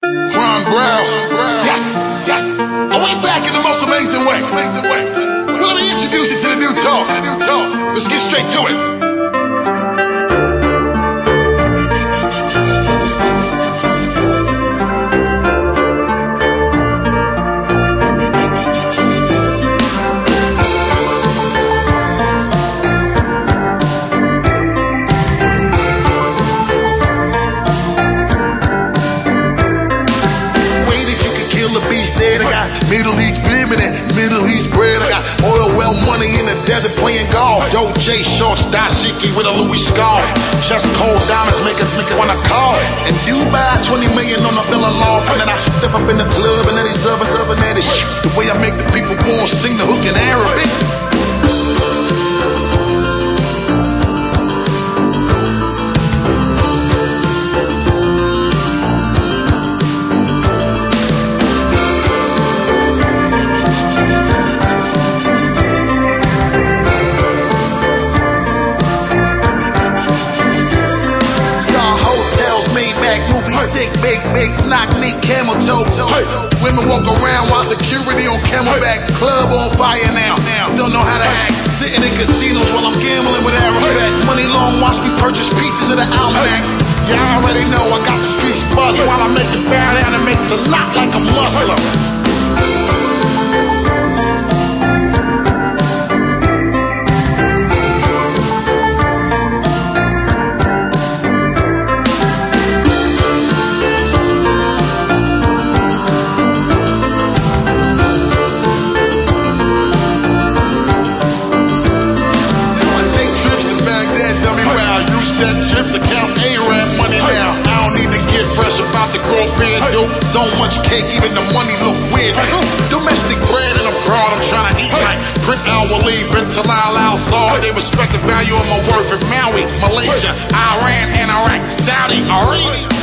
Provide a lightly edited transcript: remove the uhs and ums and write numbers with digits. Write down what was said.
Ron Brown. Yes, yes. Are we back in the most amazing way? Well, let me introduce you to the new talk. Let's get straight to it. I got Middle East women and Middle East bread. I got oil well money in the desert playing golf. Doja shorts, dashiki with a Louis scarf. Chest cold diamonds make us wanna call. In Dubai, 20 million on a villa loft. And then I step up in the club and then he's loving that shit. The way I make the people born sing the hook in Arabic. Sick, big, knock me, camel toe. Women walk around while security on camelback. Club on fire now. Don't know how to act. Sitting in casinos while I'm gambling with Arafat. Money long, watch me purchase pieces of the almanac. Y'all already know I got the streets buzzed while I make it bow down and makes a lot like a Muslim. That chips account A-Rap money now. I don't need to get fresh about the grow beer dope. So much cake, even the money look weird too. Domestic bread and abroad, I'm trying to eat like Prince Al-Waleed, bin Talal Al-Saud. They respect the value of my worth in Maui, Malaysia, Iran, and Iraq, Saudi Arabia.